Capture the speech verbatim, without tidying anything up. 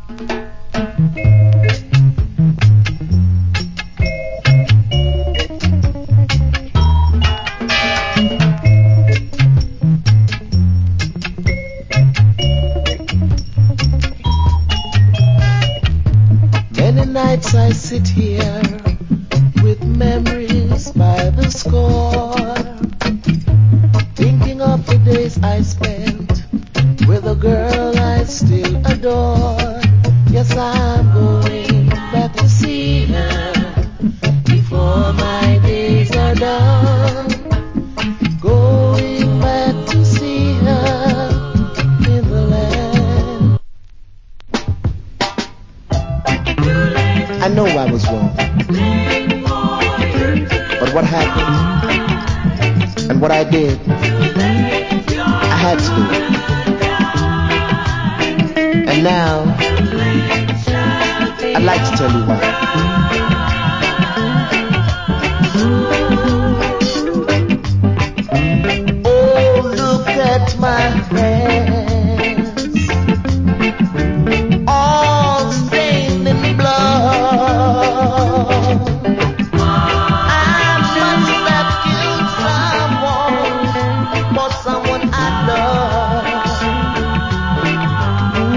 Many nights I sit here with memories by the score, thinking of the days I spent with a girl I still adore. Yes, I'm going back to see her before my days are done. Going back to see her in the land. I know I was wrong, but what happened and what I did, I had to do it. And now I'd like to tell you why.